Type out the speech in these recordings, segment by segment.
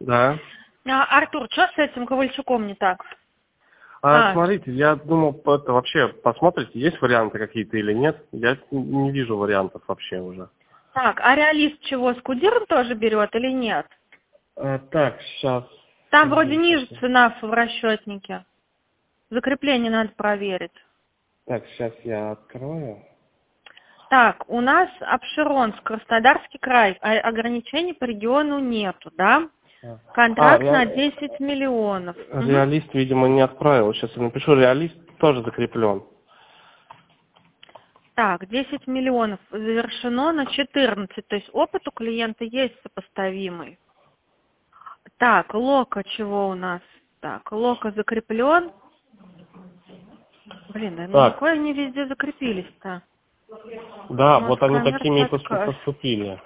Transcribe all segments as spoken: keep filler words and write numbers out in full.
Да. А, Артур, что с этим Ковальчуком не так? А, А. смотрите, я думал, это вообще посмотрите, есть варианты какие-то или нет. Я не вижу вариантов вообще уже. Так, а реалист чего, с Кудиром тоже берет или нет? А, так, сейчас. Там вроде ниже цена в расчетнике. Закрепление надо проверить. Так, сейчас я открою. Так, у нас Апшеронск, Краснодарский край. А ограничений по региону нету, да? Контракт а, на ре... десять миллионов. Реалист, угу. Видимо, не отправил. Сейчас я напишу, реалист тоже закреплен. Так, десять миллионов завершено на четырнадцать. То есть опыт у клиента есть сопоставимый. Так, Лока чего у нас? Так, Лока закреплен. Блин, да на какой они везде закрепились-то? Да, Может, вот они такими и отказ. поступили.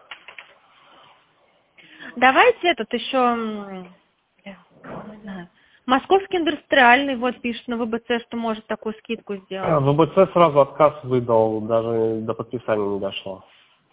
Давайте этот еще, не знаю, Московский индустриальный, вот пишет на ВБЦ, что может такую скидку сделать. А, ВБЦ сразу отказ выдал, даже до подписания не дошло.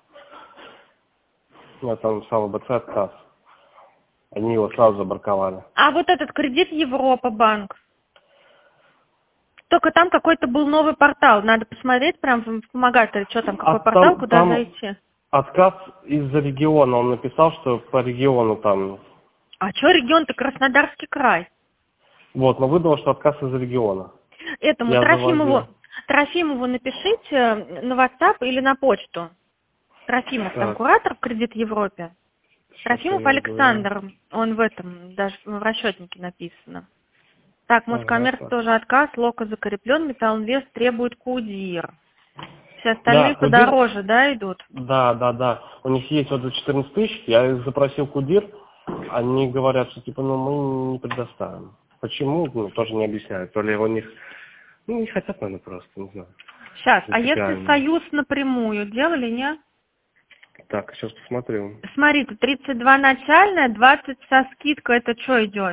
Я там написал ВБЦ отказ. Они его сразу забраковали. А вот этот кредит Европа банк. Только там какой-то был новый портал. Надо посмотреть прям в помогателе, что там, какой а портал, там, куда там зайти. Отказ из-за региона. Он написал, что по региону там. А что регион-то Краснодарский край? Вот, но выдало, что отказ из-за региона. Этому Я Трофимову, заводил. Трофимову напишите на WhatsApp или на почту. Трофимов, там куратор в Кредит Европе. Трофимов Александр, он в этом, даже в расчетнике написано. Так, Москоммерц ага, тоже отказ, Лока закреплен, Металлинвест требует Кудир. Все остальные да, подороже, Кудир, да, идут? Да, да, да. У них есть вот за четырнадцать тысяч, я запросил Кудир, они говорят, что типа, ну мы не предоставим. Почему? Ну, тоже не объясняют. То ли у них, ну не хотят, наверное, просто, не знаю. Сейчас, а если союз напрямую делали, не? Так, сейчас посмотрю. Смотрите, тридцать два начальная, двадцать со скидкой, это что идет?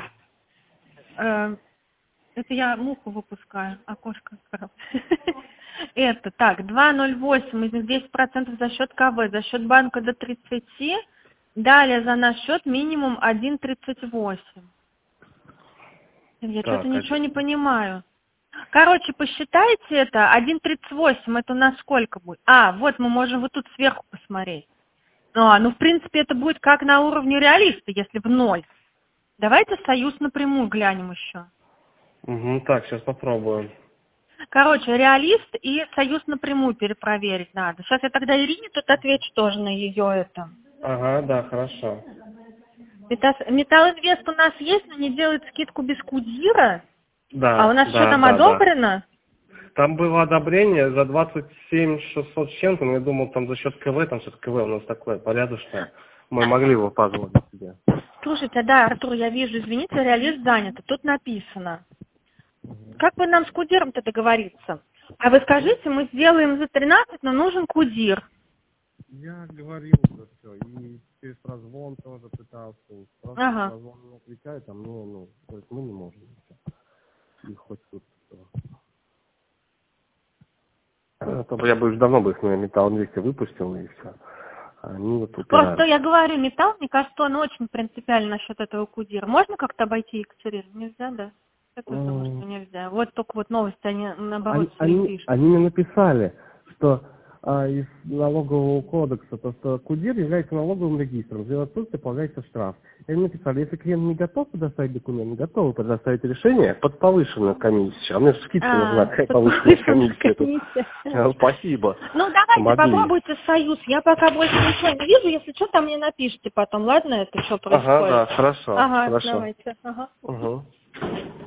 Это я муху выпускаю, окошко открыл. Это, так, два ноль восемь, из них десять процентов за счет КВ, за счет банка до тридцати, далее за наш счет минимум один тридцать восемь. Я что-то ничего не понимаю. Короче, посчитайте это, один тридцать восемь, это у нас сколько будет? А, вот мы можем вот тут сверху посмотреть. А, ну, в принципе, это будет как на уровне реалиста, если в ноль. Давайте союз напрямую глянем еще. Угу, так, сейчас попробуем. Короче, реалист и союз напрямую перепроверить надо. Сейчас я тогда Ирине тут отвечу тоже на ее это. Ага, да, хорошо. Металлинвест у нас есть, но не делает скидку без Кудира. Да. А у нас да, что там да, одобрено? Да. Там было одобрение за двадцать семь шестьсот с чем-то, но я думал, там за счет КВ, там что-то КВ у нас такое порядочное. Мы могли его позволить себе. Слушайте, да, Артур, я вижу, извините, реалист занят. Тут написано. Как бы нам с Кудиром-то договориться? А вы скажите, мы сделаем за тринадцать, но нужен Кудир. Я говорил уже все, и через прозвон тоже пытался. Просто ага. прозвон не отвечает, а мне, ну, то есть мы не можем. И хоть тут что. Я бы уже давно бы их на Металлинвесте выпустил, и все. Они вот упираются. Просто я говорю, Металл, мне кажется, он очень принципиально насчет этого Кудира. Можно как-то обойти Екатерину? Нельзя, да? Я тоже думаю, что нельзя. Вот только вот новости, они наоборот они, свои они, пишут. Они мне написали, что а, из налогового кодекса, то, что Кудир является налоговым регистром, за его отсутствие полагается штраф. И они написали, если клиент не готов предоставить документ, не готовы предоставить решение под повышенную комиссию. А мне же скидка А, нужна, какая повышенная комиссия. Спасибо. Ну, давайте попробуйте союз. Я пока больше ничего не вижу. Если что, там мне напишите потом, ладно, это что происходит? Ага, да, хорошо. Ага, хорошо. давайте. Ага. Угу.